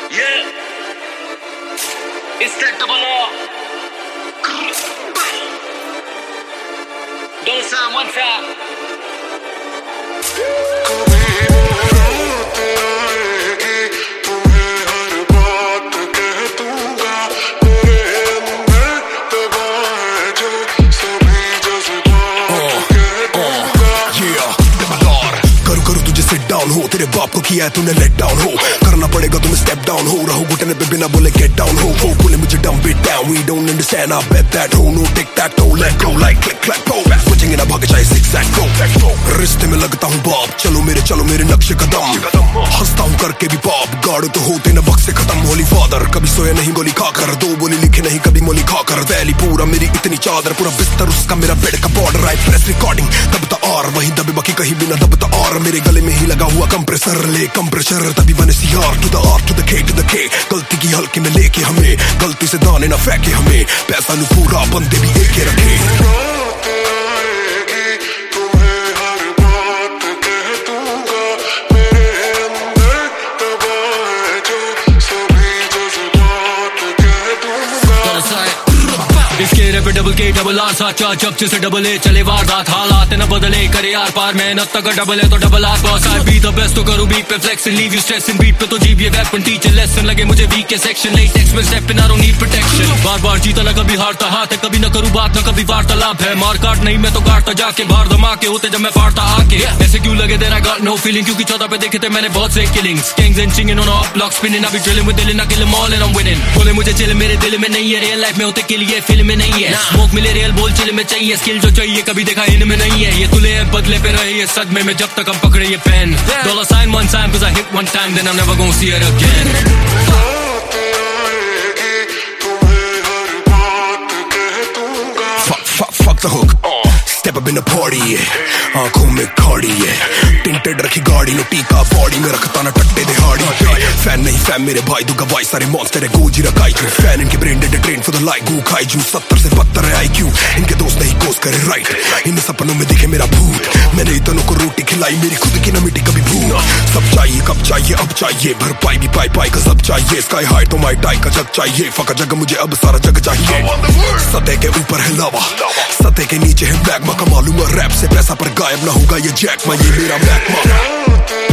Yeah, it's that double R. $1 one time. हो तेरे बाप को किया है तूने लेट डाउन हो करना पड़ेगा तुम्हें स्टेप डाउन हो रहो घुटने पे बिना बोले गेट डाउन हो बोले मुझे dump it down we don't understand I bet that हो no tic tac toe let go like click clack go बचेंगे ना भाग जाए zigzag go रिश्ते में लगता हूँ बाप चलो मेरे नक्शे कदम हंसता हूँ करके भी पाप गाड़ो तो होते न बक्से खत्म होली फादर कभी सोया नहीं गोली खाकर दो बोली लिखे नहीं कभी मोली खाकर वैली पूरा मेरी इतनी चादर पूरा बिस्तर उसका मेरा बेड का बॉर्डर आई प्रेस रिकॉर्डिंग दबता और वहीं दबे बाकी कहीं बिना दबता और मेरे गले में ही लगा हुआ कंप्रेसर ले कंप्रेसर तभी बने CR to the R to the K गलती की हल्के में लेके हमें गलती से दाने ना फेंके हमें पैसा न पूरा बंदे भी एक रखे पे डबल K डबल R साचा जब से डबल A चले वारदात हालात न बदले करे यार पार मेहनत तक डबल है तो double R boss I be the best तो करूं बीट पे flex and leave you stress in beat पे तो जीव ये वेपन टीचर लेसन लगे मुझे वीक के सेक्शन नहीं टेक्स्ट में step in I don't need protection बार जीता ना कभी हारता हाथ है कभी ना करूं बात ना कभी वार्तालाप है मार काट नहीं मैं तो काटता जाके बाहर धमाके होते जब मैं फाड़ता आके ऐसे क्यों लगे देर आई गॉट नो फीलिंग क्योंकि 14 पे देखे थे मैंने बहुत से किलिंग्स गैंग्स एंड चिंगिंग ऑन अप ब्लॉक स्पिनिंग अभी ड्रिलिंग विद दिल ना kill them all and I am winning बोले मुझे चिल मेरे दिल में नहीं है रियल लाइफ में होते के लिए फिल्म में नहीं है स्मोक मिले रियल बोल चिल में चाहिए स्किल जो चाहिए कभी देखा इनमें नहीं है ये तुले हैं बदले पे रहे ये सदमे में जब तक हम पकड़े ये pen $sign one time cause I hit one time then I'm never gonna see it again Fuck the hook Step up in the party आंखों में खाड़ी है टिंटेड रखी गाड़ी नो टीका बॉडी में रखता ना टट्टे दिहाड़ी फैन नहीं फैन मेरे भाई दूंगा वाई सारे मॉन्स्टर है गोजी रखाई क्यों फैन इनके brain dead train for the like गू खाई जू 70 से 72 है IQ इनके दोस्त नहीं कोस करे राइट इन सपनों में दिखे मेरा भूत मैंने इतनों को रोटी खिलाई मेरी खुद की ना मिट्टी कभी भूना सब चाहिए कब चाहिए अब चाहिए भरपाई भी पाई का सब चाहिए स्काई हाई तो माई टाई का जग चाहिए फका जग मुझे अब सारा जग चाहिए सतह के ऊपर है लावा सतह के नीचे है मैग्मा का मालूम रैप से पैसा पर गायब ना होगा ये जैक ये मेरा मैग्मा